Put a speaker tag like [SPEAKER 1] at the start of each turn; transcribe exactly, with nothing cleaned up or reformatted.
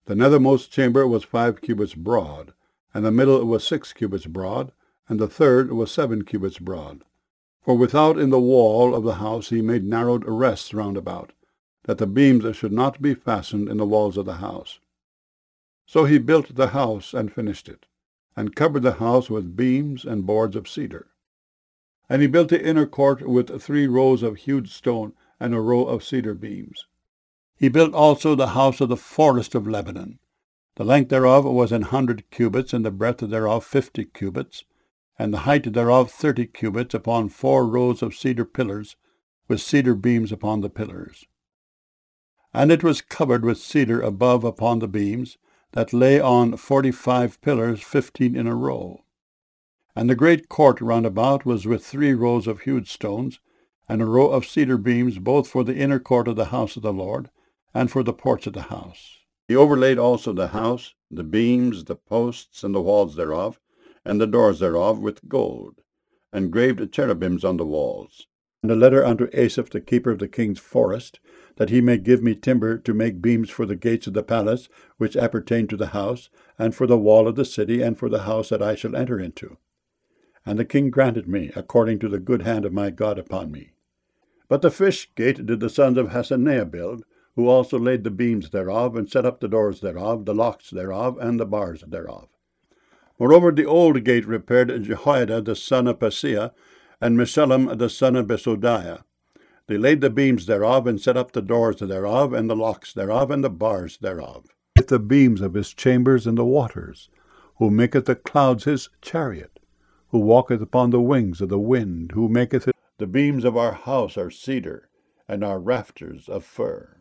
[SPEAKER 1] The nethermost chamber was five cubits broad, and the middle was six cubits broad, and the third was seven cubits broad. For without in the wall of the house he made narrowed arrests round about, that the beams should not be fastened in the walls of the house. So he built the house and finished it, and covered the house with beams and boards of cedar. And he built the inner court with three rows of hewed stone and a row of cedar beams. He built also the house of the forest of Lebanon. The length thereof was an hundred cubits, and the breadth thereof fifty cubits, and the height thereof thirty cubits, upon four rows of cedar pillars, with cedar beams upon the pillars. And it was covered with cedar above upon the beams, that lay on forty-five pillars, fifteen in a row. And the great court round about was with three rows of hewed stones, and a row of cedar beams, both for the inner court of the house of the Lord, and for the porch of the house. He overlaid also the house, the beams, the posts, and the walls thereof, and the doors thereof with gold, and graved cherubims on the walls. And a letter unto Asaph the keeper of the king's forest, that he may give me timber to make beams for the gates of the palace, which appertain to the house, and for the wall of the city, and for the house that I shall enter into. And the king granted me, according to the good hand of my God upon me. But the fish gate did the sons of Hasaneah build, who also laid the beams thereof, and set up the doors thereof, the locks thereof, and the bars thereof. Moreover, the old gate repaired Jehoiada the son of Paseah, and Meshullam the son of Besodiah. They laid the beams thereof, and set up the doors thereof, and the locks thereof, and the bars thereof. With the beams of his chambers in the waters, who maketh the clouds his chariot, who walketh upon the wings of the wind, who maketh it. The beams of our house are cedar, and our rafters of fir.